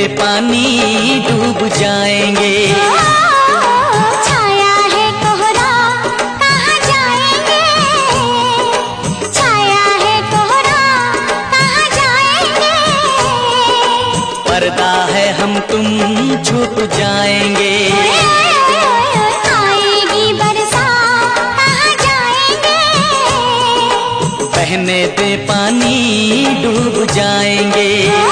पानी डूब जाएंगे। छाया है कोहरा कहाँ जाएंगे, छाया है कोहरा कहाँ जाएंगे। पर्दा है हम तुम छुप जाएंगे। आएगी बरसात कहाँ जाएंगे, बहने दे पानी डूब जाएंगे।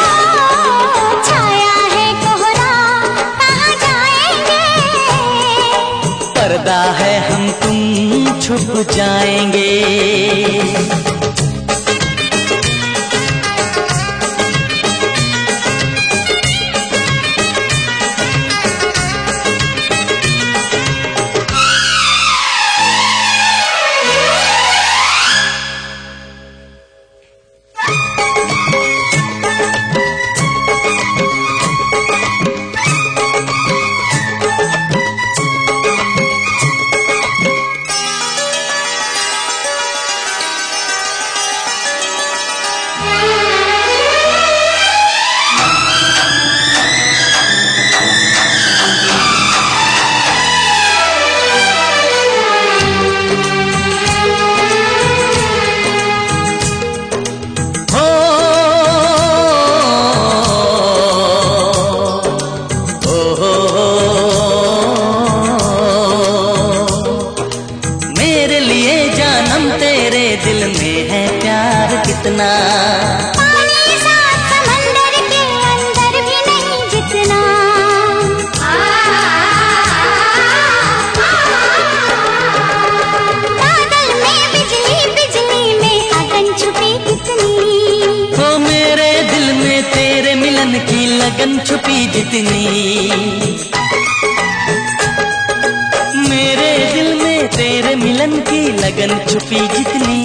छाया है कोहरा कहाँ जाएंगे, पर्दा है हम तुम छुप जाएंगे। दिल में है प्यार कितना, पानी साथ समंदर के अंदर भी नहीं जितना। बादल में बिजली, बिजली में अगन छुपी कितनी। हो मेरे दिल में तेरे मिलन की लगन छुपी जितनी। मेरे दिल में तेरे मिलन की लगन छुपी जितनी।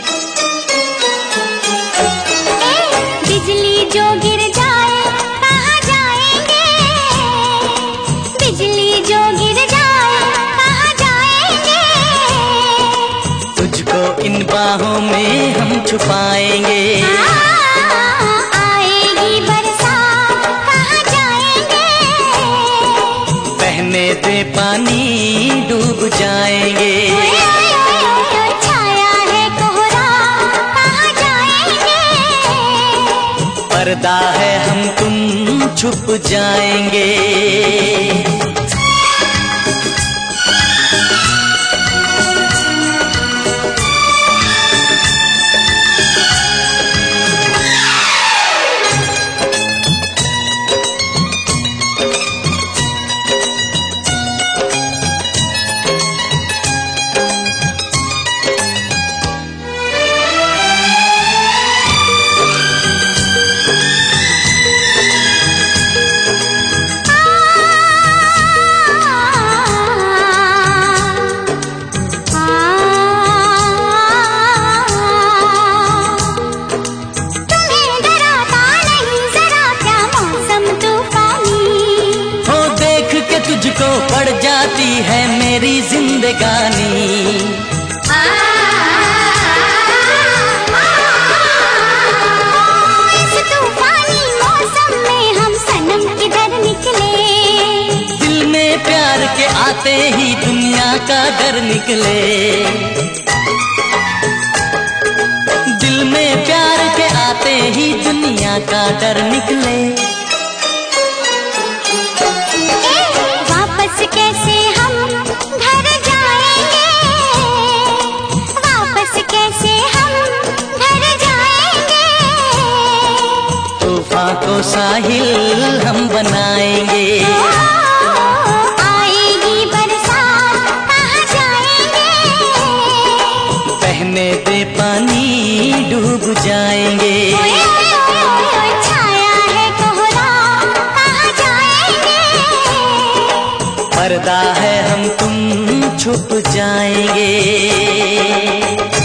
बिजली जो गिर जाए कहाँ जाएंगे, बिजली जो गिर जाए कहाँ जाएंगे। तुझको इन बाहों में हम छुपाएंगे। आएगी बरसात कहाँ जाएंगे, बहने दे पानी डूब जाएंगे। छाया है कोहरा कहाँ जाएंगे, पर्दा है हम तुम छुप जाएंगे। तुझको पड़ जाती है मेरी जिंदगानी। इस तूफानी मौसम में हम सनम किधर निकले। दिल में प्यार के आते ही दुनिया का डर निकले। दिल में प्यार के आते ही दुनिया का डर निकले। कैसे हम घर जाएंगे, वापस कैसे हम घर जाएंगे। तूफान को साहिल हम बनाएंगे। आएगी बरसात कहाँ जाएंगे, बहने दे पानी डूब जाएंगे। छाया है कोहरा कहाँ जाएंगे, पर्दा है हम तुम छुप जाएंगे।